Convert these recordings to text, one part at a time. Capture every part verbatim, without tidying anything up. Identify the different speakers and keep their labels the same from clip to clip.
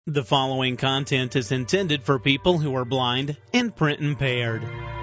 Speaker 1: The following content is intended for people who are blind and print impaired.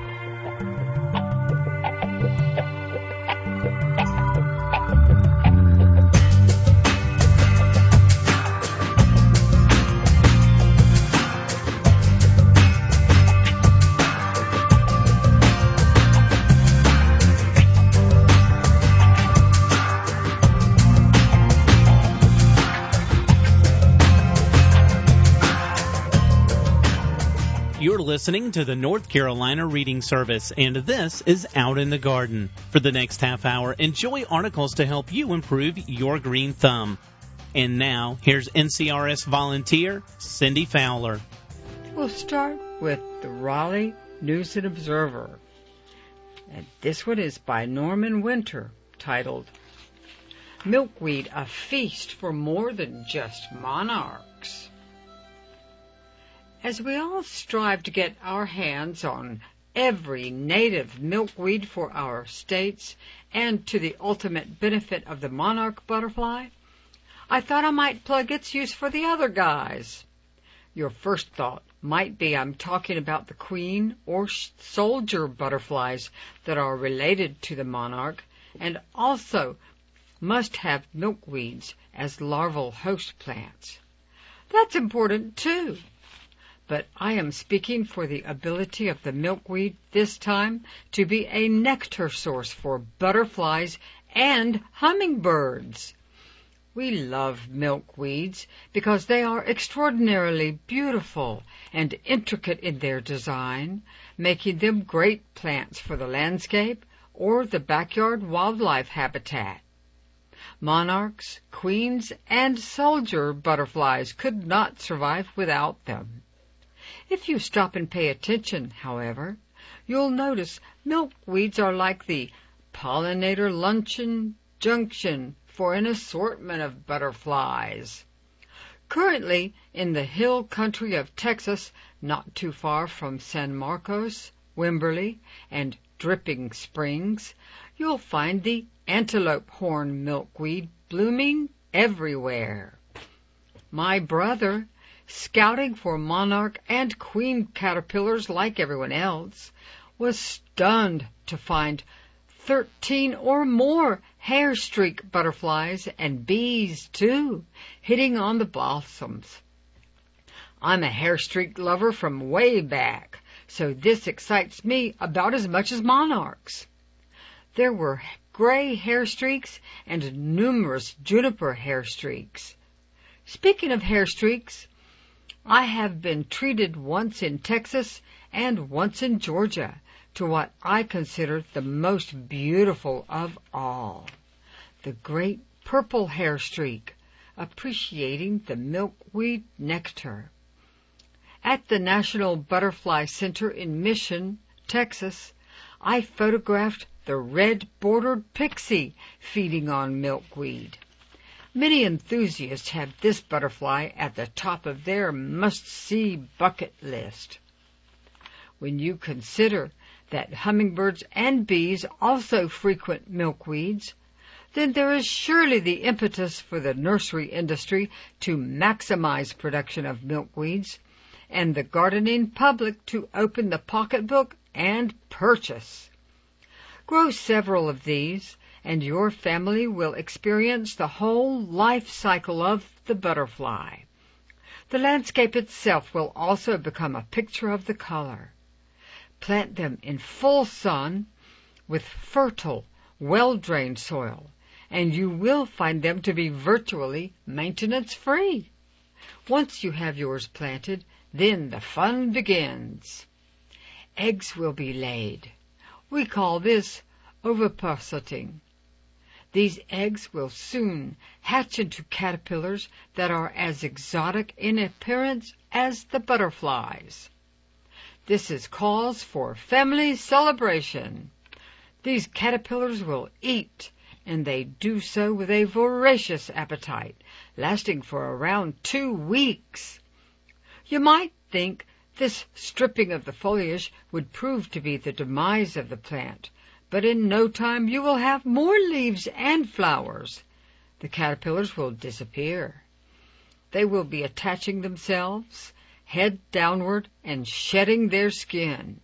Speaker 1: You're listening to the North Carolina Reading Service, and this is Out in the Garden. For the next half hour, enjoy articles to help you improve your green thumb. And now, here's N C R S volunteer Cindy Fowler.
Speaker 2: We'll start with the Raleigh News and Observer. And this one is by Norman Winter, titled, Milkweed, a Feast for More Than Just Monarchs. As we all strive to get our hands on every native milkweed for our states and to the ultimate benefit of the monarch butterfly, I thought I might plug its use for the other guys. Your first thought might be I'm talking about the queen or soldier butterflies that are related to the monarch and also must have milkweeds as larval host plants. That's important too. But I am speaking for the ability of the milkweed this time to be a nectar source for butterflies and hummingbirds. We love milkweeds because they are extraordinarily beautiful and intricate in their design, making them great plants for the landscape or the backyard wildlife habitat. Monarchs, queens, and soldier butterflies could not survive without them. If you stop and pay attention, however, you'll notice milkweeds are like the pollinator luncheon junction for an assortment of butterflies. Currently, in the hill country of Texas, not too far from San Marcos, Wimberley, and Dripping Springs, you'll find the antelope horn milkweed blooming everywhere. My brother, scouting for monarch and queen caterpillars like everyone else, was stunned to find thirteen or more hair-streak butterflies and bees, too, hitting on the blossoms. I'm a hair-streak lover from way back, so this excites me about as much as monarchs. There were gray hair streaks and numerous juniper hair streaks. Speaking of hair streaks, I have been treated once in Texas and once in Georgia to what I consider the most beautiful of all, the great purple hair streak, appreciating the milkweed nectar. At the National Butterfly Center in Mission, Texas, I photographed the red-bordered pixie feeding on milkweed. Many enthusiasts have this butterfly at the top of their must-see bucket list. When you consider that hummingbirds and bees also frequent milkweeds, then there is surely the impetus for the nursery industry to maximize production of milkweeds and the gardening public to open the pocketbook and purchase. Grow several of these, and your family will experience the whole life cycle of the butterfly. The landscape itself will also become a picture of the color. Plant them in full sun with fertile, well-drained soil, and you will find them to be virtually maintenance-free. Once you have yours planted, then the fun begins. Eggs will be laid. We call this ovipositing. These eggs will soon hatch into caterpillars that are as exotic in appearance as the butterflies. This is cause for family celebration. These caterpillars will eat, and they do so with a voracious appetite, lasting for around two weeks. You might think this stripping of the foliage would prove to be the demise of the plant, but in no time you will have more leaves and flowers. The caterpillars will disappear. they will be attaching themselves, head downward, and shedding their skin.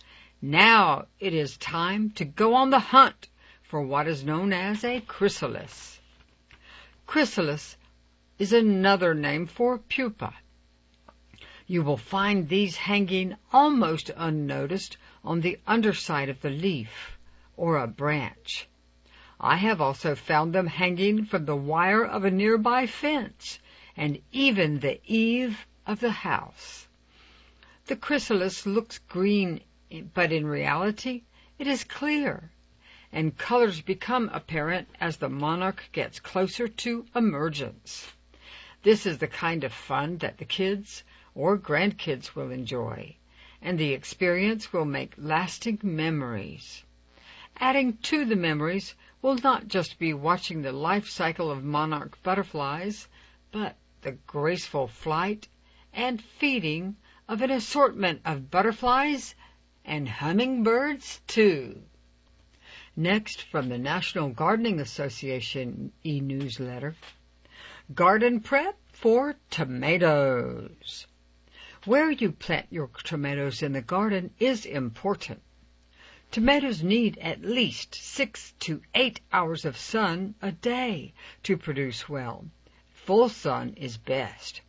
Speaker 2: Now it is time to go on the hunt for what is known as a chrysalis. Chrysalis is another name for pupa. You will find these hanging almost unnoticed on the underside of the leaf or a branch. I have also found them hanging from the wire of a nearby fence and even the eave of the house. The chrysalis looks green, but in reality it is clear, and colors become apparent as the monarch gets closer to emergence. This is the kind of fun that the kids or grandkids will enjoy, and the experience will make lasting memories. Adding to the memories will not just be watching the life cycle of monarch butterflies, but the graceful flight and feeding of an assortment of butterflies and hummingbirds, too. Next, from the National Gardening Association e-newsletter, Garden Prep for Tomatoes. Where you plant your tomatoes in the garden is important. Tomatoes need at least six to eight hours of sun a day to produce well. Full sun is best.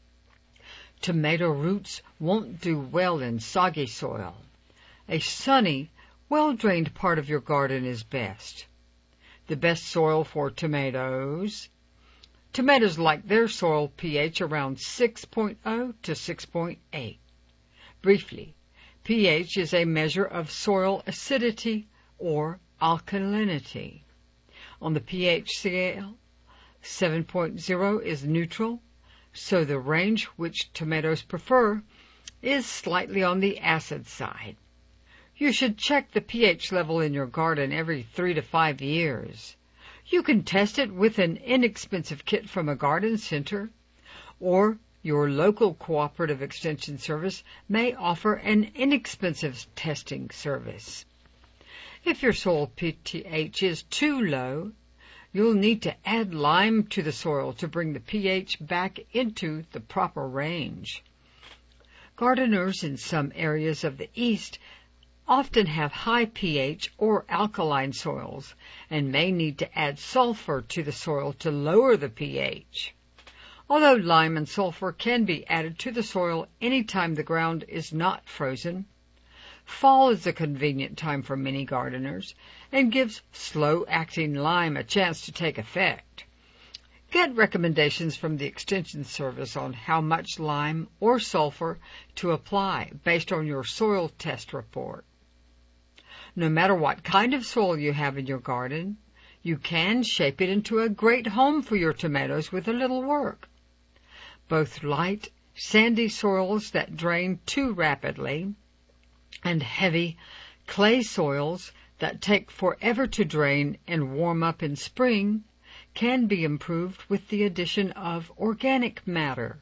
Speaker 2: Tomato roots won't do well in soggy soil. A sunny, well-drained part of your garden is best. The best soil for tomatoes. Tomatoes like their soil pH around six point zero to six point eight. Briefly, pH is a measure of soil acidity or alkalinity. On the pH scale, seven point zero is neutral, so the range which tomatoes prefer is slightly on the acid side. You should check the pH level in your garden every three to five years. You can test it with an inexpensive kit from a garden center, or your local cooperative extension service may offer an inexpensive testing service. If your soil pH is too low, you'll need to add lime to the soil to bring the pH back into the proper range. Gardeners in some areas of the East often have high pH or alkaline soils and may need to add sulfur to the soil to lower the pH. Although lime and sulfur can be added to the soil anytime the ground is not frozen, fall is a convenient time for many gardeners and gives slow-acting lime a chance to take effect. Get recommendations from the Extension Service on how much lime or sulfur to apply based on your soil test report. No matter what kind of soil you have in your garden, you can shape it into a great home for your tomatoes with a little work. Both light, sandy soils that drain too rapidly and heavy, clay soils that take forever to drain and warm up in spring can be improved with the addition of organic matter.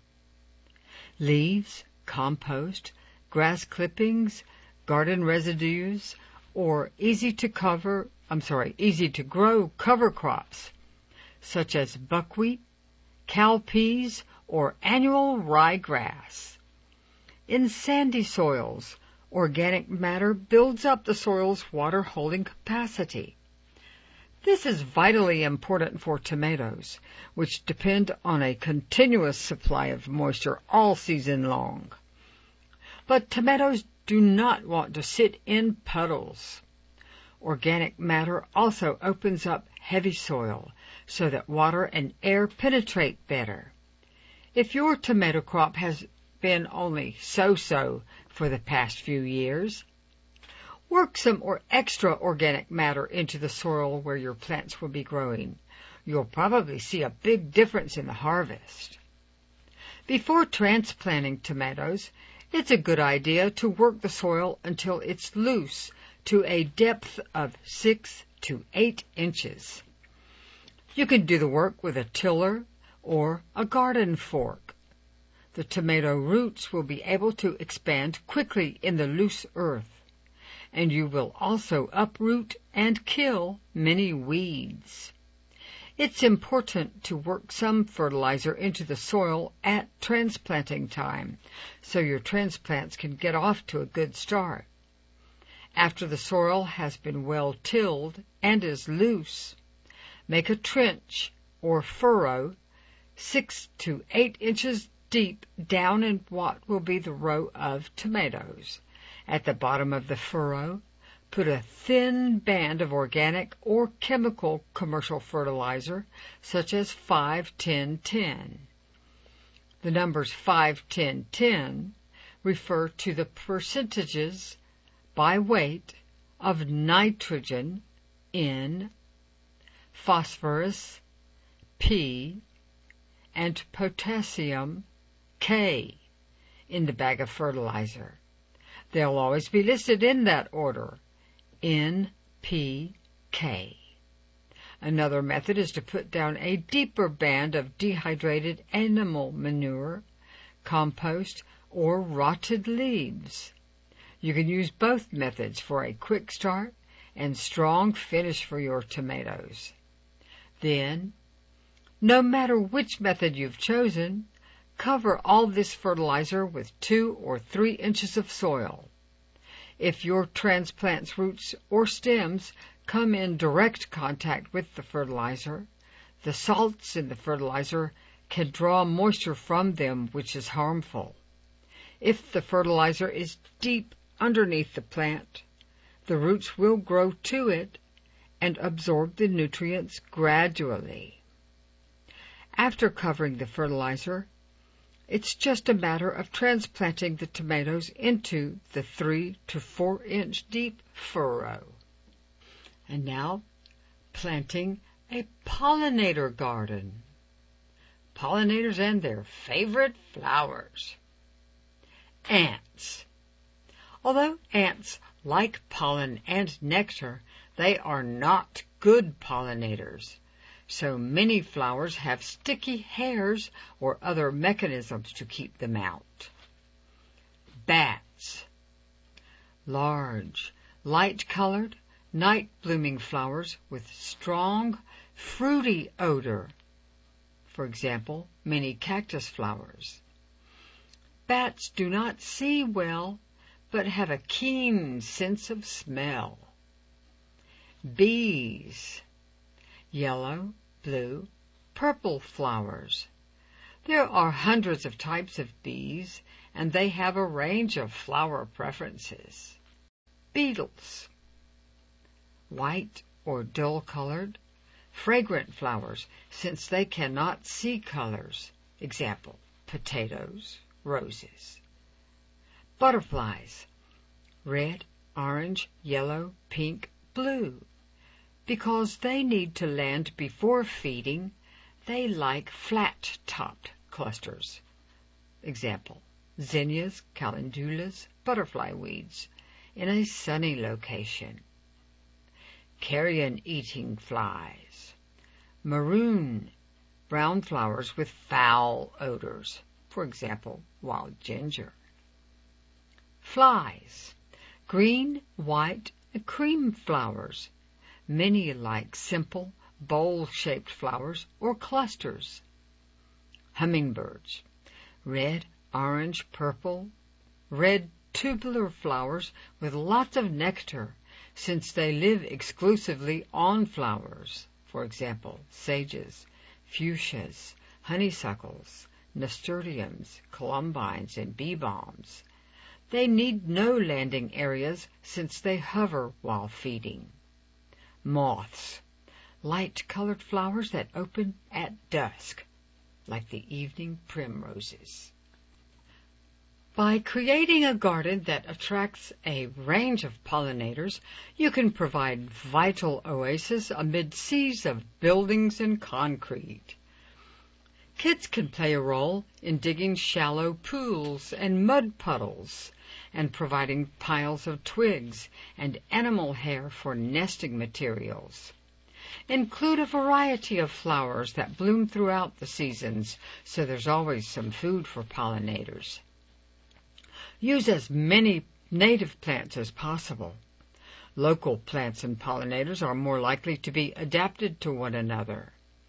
Speaker 2: Leaves, compost, grass clippings, garden residues, or easy to cover, I'm sorry, easy to grow cover crops, such as buckwheat, cowpeas, or annual ryegrass. In sandy soils, organic matter builds up the soil's water-holding capacity. This is vitally important for tomatoes, which depend on a continuous supply of moisture all season long. But tomatoes do not want to sit in puddles. Organic matter also opens up heavy soil so that water and air penetrate better. If your tomato crop has been only so-so for the past few years, work some or extra organic matter into the soil where your plants will be growing. You'll probably see a big difference in the harvest. Before transplanting tomatoes, it's a good idea to work the soil until it's loose to a depth of six to eight inches. You can do the work with a tiller or a garden fork. The tomato roots will be able to expand quickly in the loose earth, and you will also uproot and kill many weeds. It's important to work some fertilizer into the soil at transplanting time so your transplants can get off to a good start. After the soil has been well tilled and is loose, make a trench or furrow six to eight inches deep down in what will be the row of tomatoes. At the bottom of the furrow, put a thin band of organic or chemical commercial fertilizer, such as five ten ten. The numbers five ten ten refer to the percentages by weight of nitrogen, N, phosphorus, P, and potassium, K, in the bag of fertilizer. They'll always be listed in that order, N, P, K. Another method is to put down a deeper band of dehydrated animal manure, compost, or rotted leaves. You can use both methods for a quick start and strong finish for your tomatoes. Then, no matter which method you've chosen, cover all this fertilizer with two or three inches of soil. If your transplant's roots or stems come in direct contact with the fertilizer, the salts in the fertilizer can draw moisture from them, which is harmful. If the fertilizer is deep underneath the plant, the roots will grow to it and absorb the nutrients gradually. After covering the fertilizer, it's just a matter of transplanting the tomatoes into the three to four inch deep furrow. And now, planting a pollinator garden. Pollinators and their favorite flowers. Ants. Although ants like pollen and nectar, they are not good pollinators. So many flowers have sticky hairs or other mechanisms to keep them out. Bats. Large, light-colored, night-blooming flowers with strong, fruity odor. For example, many cactus flowers. Bats do not see well, but have a keen sense of smell. Bees. Yellow, blue, purple flowers. There are hundreds of types of bees, and they have a range of flower preferences. Beetles. White or dull-colored, fragrant flowers, since they cannot see colors. Example, potatoes, roses. Butterflies. Red, orange, yellow, pink, blue. Because they need to land before feeding, they like flat-topped clusters. Example, zinnias, calendulas, butterfly weeds, in a sunny location. Carrion-eating flies. Maroon, brown flowers with foul odors. For example, wild ginger. Flies. Green, white, and cream flowers. Many like simple, bowl-shaped flowers or clusters. Hummingbirds. Red, orange, purple, red tubular flowers with lots of nectar, since they live exclusively on flowers. For example, sages, fuchsias, honeysuckles, nasturtiums, columbines, and bee balms. They need no landing areas since they hover while feeding. Moths. Light-colored flowers that open at dusk, like the evening primroses. By creating a garden that attracts a range of pollinators, you can provide vital oases amid seas of buildings and concrete. Kids can play a role in digging shallow pools and mud puddles, and providing piles of twigs and animal hair for nesting materials. Include a variety of flowers that bloom throughout the seasons, so there's always some food for pollinators. Use as many native plants as possible. Local plants and pollinators are more likely to be adapted to one another.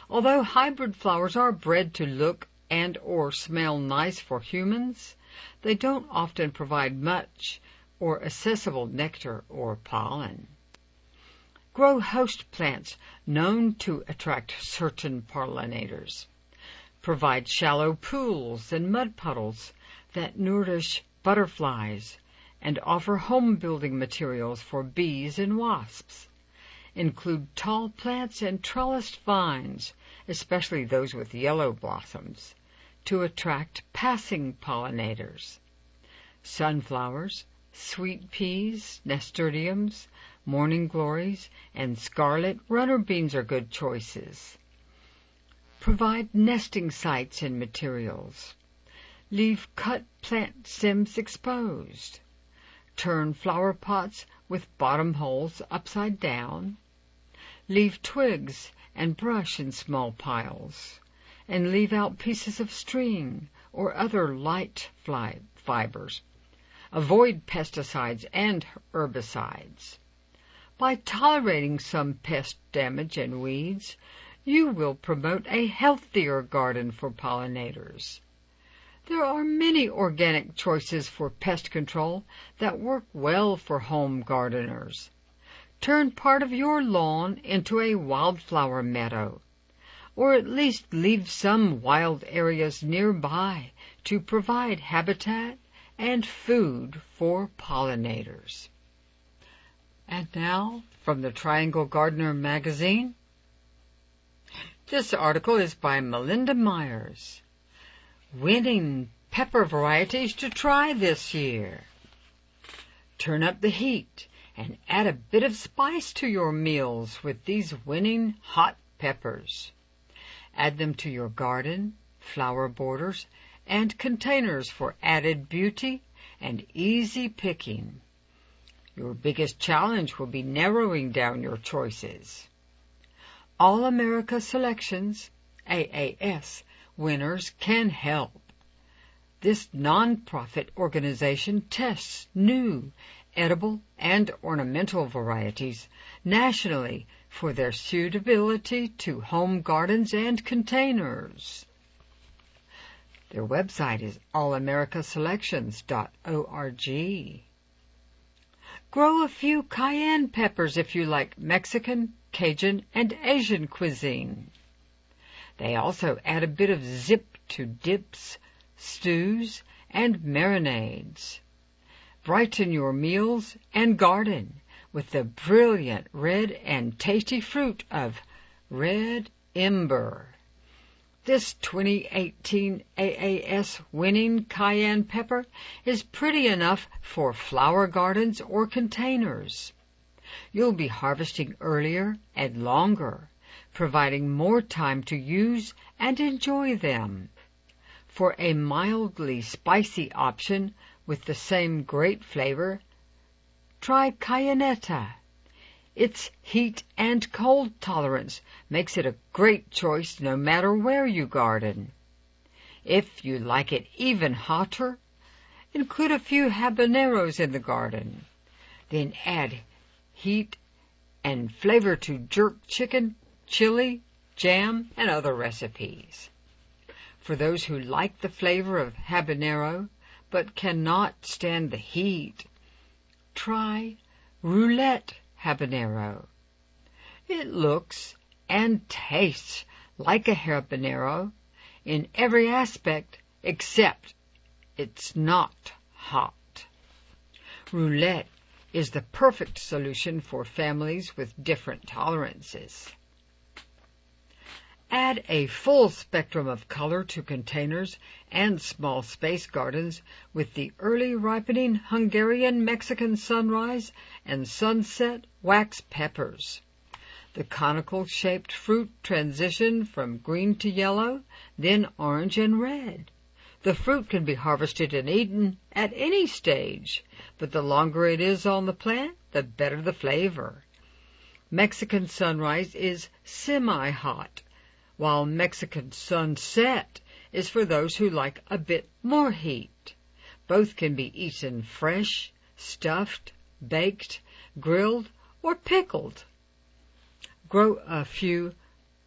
Speaker 2: Although hybrid flowers are bred to look and or smell nice for humans, they don't often provide much or accessible nectar or pollen. Grow host plants known to attract certain pollinators. Provide shallow pools and mud puddles that nourish butterflies and offer home-building materials for bees and wasps. Include tall plants and trellised vines, especially those with yellow blossoms, to attract passing pollinators. Sunflowers, sweet peas, nasturtiums, morning glories, and scarlet runner beans are good choices. Provide nesting sites and materials. Leave cut plant stems exposed. Turn flower pots with bottom holes upside down. Leave twigs and brush in small piles, and leave out pieces of string or other light fly fibers. Avoid pesticides and herbicides. By tolerating some pest damage and weeds, you will promote a healthier garden for pollinators. There are many organic choices for pest control that work well for home gardeners. Turn part of your lawn into a wildflower meadow, or at least leave some wild areas nearby to provide habitat and food for pollinators. And now, from the Triangle Gardener magazine, this article is by Melinda Myers. Winning pepper varieties to try this year. Turn up the heat and add a bit of spice to your meals with these winning hot peppers. Add them to your garden, flower borders, and containers for added beauty and easy picking. Your biggest challenge will be narrowing down your choices. All America Selections, A A S, winners can help. This non-profit organization tests new, edible, and ornamental varieties nationally for their suitability to home gardens and containers. Their website is all america selections dot org. Grow a few cayenne peppers if you like Mexican, Cajun, and Asian cuisine. They also add a bit of zip to dips, stews, and marinades. Brighten your meals and garden with the brilliant red and tasty fruit of red ember. This twenty eighteen A A S winning cayenne pepper is pretty enough for flower gardens or containers. You'll be harvesting earlier and longer, providing more time to use and enjoy them. For a mildly spicy option with the same great flavor, try Cayennetta. Its heat and cold tolerance makes it a great choice no matter where you garden. If you like it even hotter, include a few habaneros in the garden. Then add heat and flavor to jerk chicken, chili, jam, and other recipes. For those who like the flavor of habanero but cannot stand the heat, try roulette habanero. It looks and tastes like a habanero in every aspect except it's not hot. Roulette is the perfect solution for families with different tolerances. Add a full spectrum of color to containers and small space gardens with the early ripening Hungarian Mexican sunrise and sunset wax peppers. The conical-shaped fruit transition from green to yellow, then orange and red. The fruit can be harvested and eaten at any stage, but the longer it is on the plant, the better the flavor. Mexican sunrise is semi-hot, while Mexican sunset is for those who like a bit more heat. Both can be eaten fresh, stuffed, baked, grilled, or pickled. Grow a few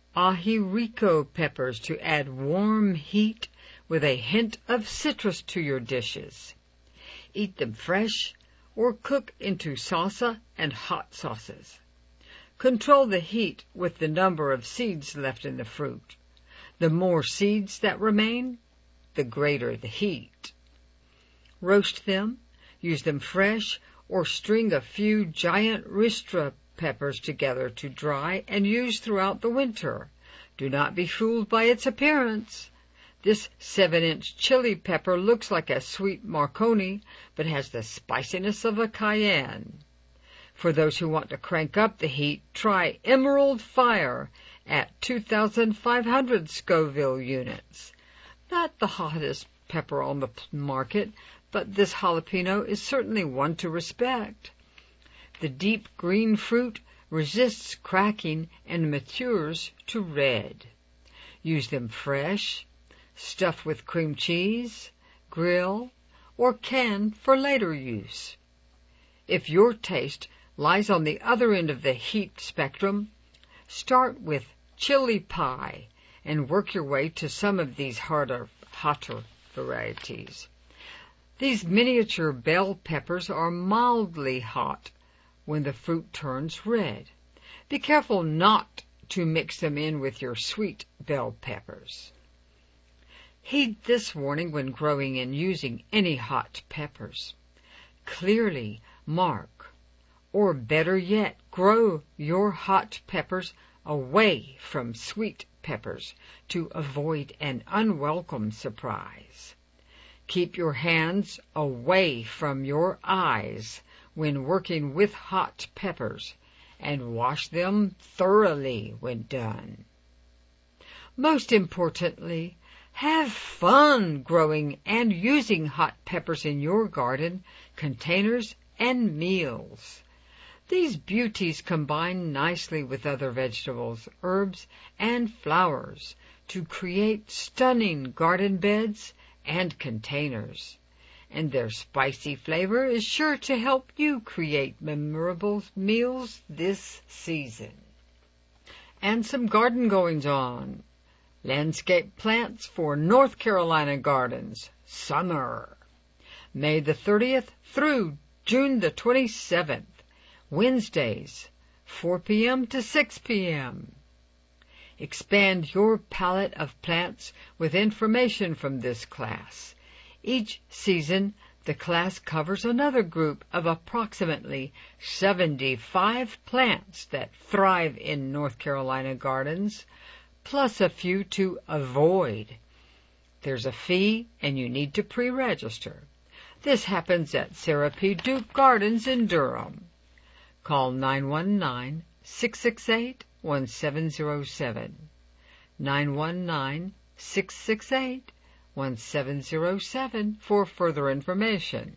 Speaker 2: Ajirico peppers to add warm heat with a hint of citrus to your dishes. Eat them fresh or cook into salsa and hot sauces. Control the heat with the number of seeds left in the fruit. The more seeds that remain, the greater the heat. Roast them, use them fresh, or string a few giant ristra peppers together to dry and use throughout the winter. Do not be fooled by its appearance. This seven-inch chili pepper looks like a sweet Marconi, but has the spiciness of a cayenne. For those who want to crank up the heat, try Emerald Fire at two thousand five hundred Scoville units. Not the hottest pepper on the market, but this jalapeno is certainly one to respect. The deep green fruit resists cracking and matures to red. Use them fresh, stuffed with cream cheese, grill, or can for later use. If your taste lies on the other end of the heat spectrum, start with chili pie and work your way to some of these harder, hotter varieties. These miniature bell peppers are mildly hot when the fruit turns red. Be careful not to mix them in with your sweet bell peppers. Heed this warning when growing and using any hot peppers. Clearly mark, or better yet, grow your hot peppers away from sweet peppers to avoid an unwelcome surprise. Keep your hands away from your eyes when working with hot peppers, and wash them thoroughly when done. Most importantly, have fun growing and using hot peppers in your garden, containers, and meals. These beauties combine nicely with other vegetables, herbs, and flowers to create stunning garden beds and containers. And their spicy flavor is sure to help you create memorable meals this season. And some garden goings on. Landscape plants for North Carolina gardens. Summer. May the thirtieth through June the twenty-seventh. Wednesdays, four p.m. to six p.m. Expand your palette of plants with information from this class. Each season, the class covers another group of approximately seventy-five plants that thrive in North Carolina gardens, plus a few to avoid. There's a fee, and you need to pre-register. This happens at Sarah P. Duke Gardens in Durham. Call nine one nine, six six eight, one seven zero seven. nine one nine, six six eight, one seven zero seven for further information.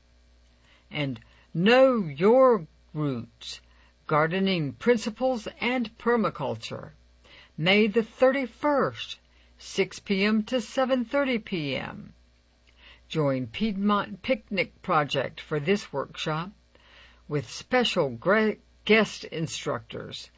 Speaker 2: And Know Your Roots, Gardening Principles and Permaculture. May the thirty-first, six p.m. to seven thirty p.m. Join Piedmont Picnic Project for this workshop with special guest instructors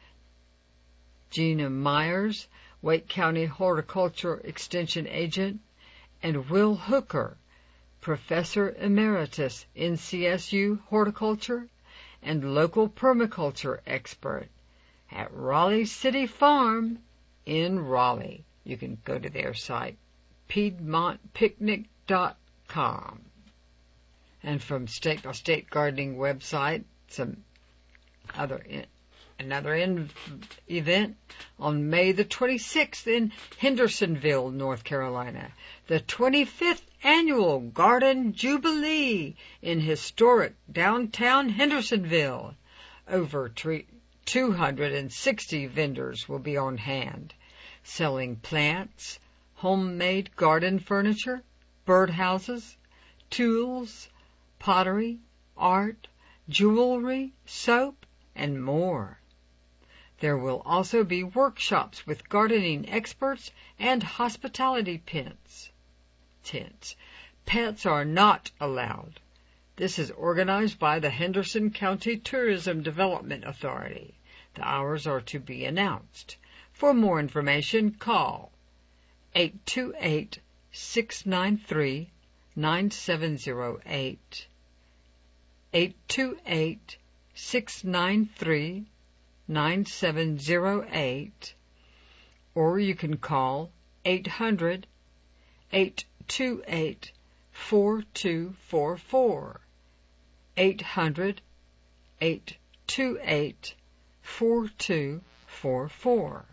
Speaker 2: Gina Myers, Wake County Horticulture Extension Agent, and Will Hooker, Professor Emeritus N C S U Horticulture and local permaculture expert at Raleigh City Farm in Raleigh. You can go to their site, piedmont picnic dot com. And from State by State Gardening website, some other in, another in, event on May the twenty-sixth in Hendersonville, North Carolina. The twenty-fifth Annual Garden Jubilee in historic downtown Hendersonville. Over two hundred sixty vendors will be on hand, selling plants, homemade garden furniture, birdhouses, tools, pottery, art, jewelry, soap, and more. There will also be workshops with gardening experts and hospitality tents. Tents. Pets are not allowed. This is organized by the Henderson County Tourism Development Authority. The hours are to be announced. For more information, call eight two eight, six nine three, nine seven zero eight. eight two eight, six nine three, nine seven zero eight. Or you can call eight hundred, eight two eight, four two four four. eight hundred, eight two eight, four two four four.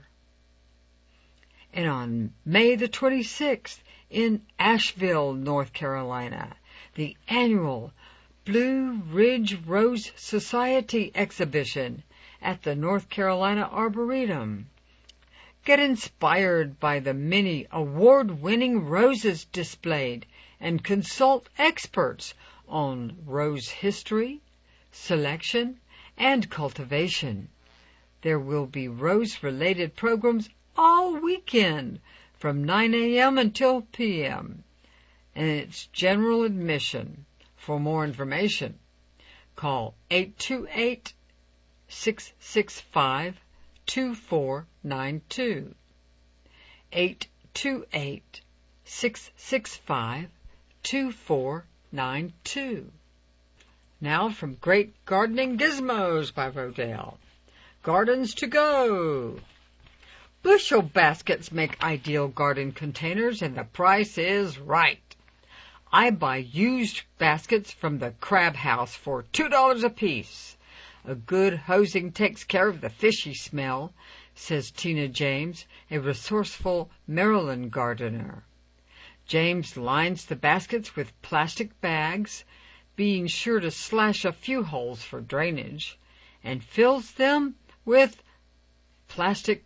Speaker 2: And on May the twenty-sixth in Asheville, North Carolina, the annual Blue Ridge Rose Society exhibition at the North Carolina Arboretum. Get inspired by the many award-winning roses displayed and consult experts on rose history, selection, and cultivation. There will be rose-related programs all weekend from nine a.m. until p m and it's general admission. For more information, call eight two eight, six six five, two four nine two. eight two eight, six six five, two four nine two. Now from Great Gardening Gizmos by Rodale. Gardens to go. Bushel baskets make ideal garden containers, and the price is right. I buy used baskets from the Crab House for two dollars a piece. A good hosing takes care of the fishy smell, says Tina James, a resourceful Maryland gardener. James lines the baskets with plastic bags, being sure to slash a few holes for drainage, and fills them with plastic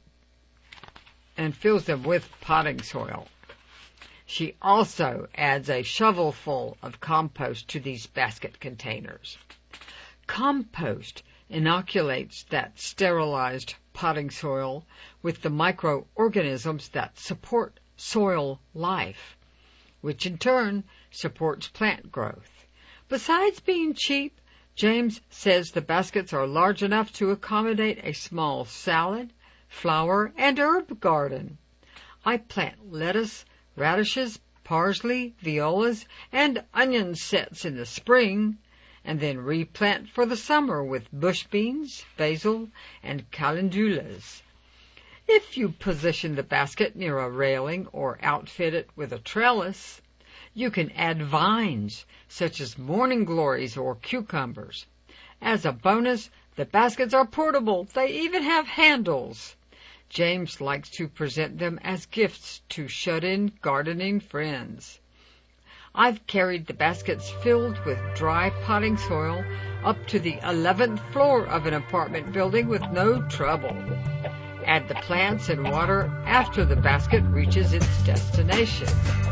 Speaker 2: and fills them with potting soil. She also adds a shovelful of compost to these basket containers. Compost inoculates that sterilized potting soil with the microorganisms that support soil life, which in turn supports plant growth. Besides being cheap, James says the baskets are large enough to accommodate a small salad, flower, and herb garden. I plant lettuce, radishes, parsley, violas, and onion sets in the spring, and then replant for the summer with bush beans, basil, and calendulas. If you position the basket near a railing or outfit it with a trellis, you can add vines, such as morning glories or cucumbers. As a bonus, the baskets are portable. They even have handles. James likes to present them as gifts to shut-in gardening friends. I've carried the baskets filled with dry potting soil up to the eleventh floor of an apartment building with no trouble. Add the plants and water after the basket reaches its destination.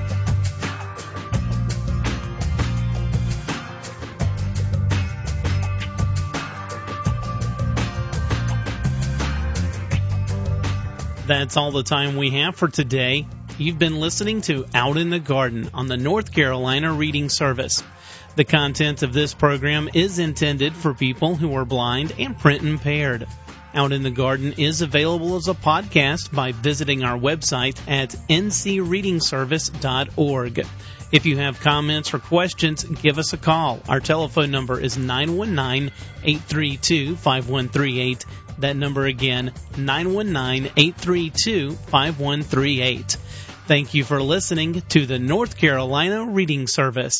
Speaker 1: That's all the time we have for today. You've been listening to Out in the Garden on the North Carolina Reading Service. The content of this program is intended for people who are blind and print impaired. Out in the Garden is available as a podcast by visiting our website at n c reading service dot org. If you have comments or questions, give us a call. Our telephone number is nine one nine, eight three two, five one three eight. That number again, nine one nine, eight three two, five one three eight. Thank you for listening to the North Carolina Reading Service.